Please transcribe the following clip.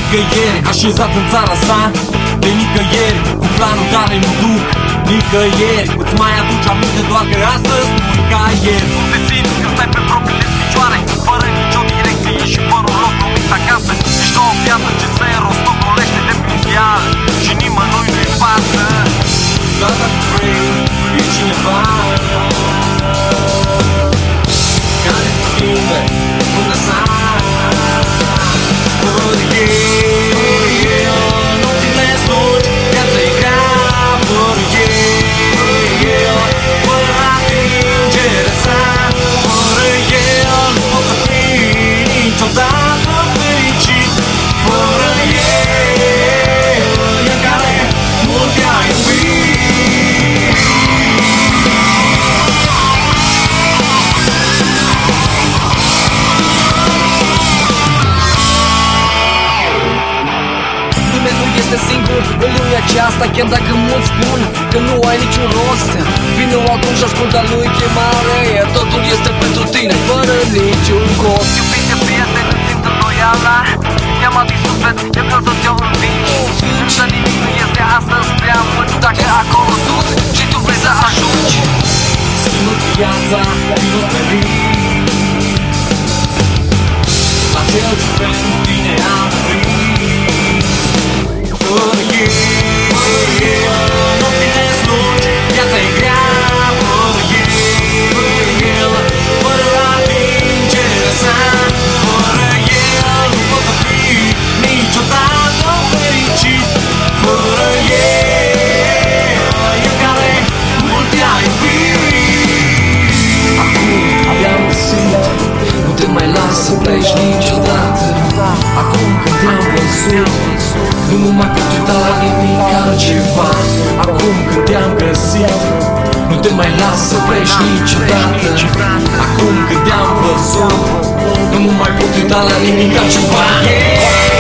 nicăieri, așezat în țara sa, de nicăieri, cu planul care nu duc nicăieri. Îți mai aduci aminte doar că astăzi nu ca ieri. Nu te simți când stai pe propriile picioare, fără nicio direcție, și părul locul acasă. Ești o viață ce se rostogolește de mondial și nimănui nu-i pasă. Doar dacă vrei, e cineva care te schimbe până sar. Fără el, nopțile lungi, viața e grea. Fără el, fără atingere sa. Fără el, nu poți să fii niciodată fericit. Fără el, el care mult te-a iubit. Este singur în lumea aceasta, chiar dacă mulți spun că nu ai niciun rost. Vino acum și ascultă lui chemare, iar totul este pentru tine, fără niciun cost. Iubite prieteni, îți simt îndoiala, i-am adus suflet, eu vreau să te-o învingi. Însă nimic nu este astăzi prea mult dacă acolo sus și tu vrei să ajungi. Schimbă viața, vino speri la cel ce pentru tine am venit. Fără el, nopțile lungi, viața e grea. Fără el, fără atingere sa. Fără el, nu poți să fii niciodată fericit. Fără el, el care mult te-a iubit. Acum abia-am găsit, nu te mai las să pleci niciodată. Acum când te-am văzut, nu mă mai pot uita la nimic altceva. Acum când te-am găsit, nu te mai las să pleci niciodată. Acum când te-am văzut, nu mă mai pot uita la nimic altceva.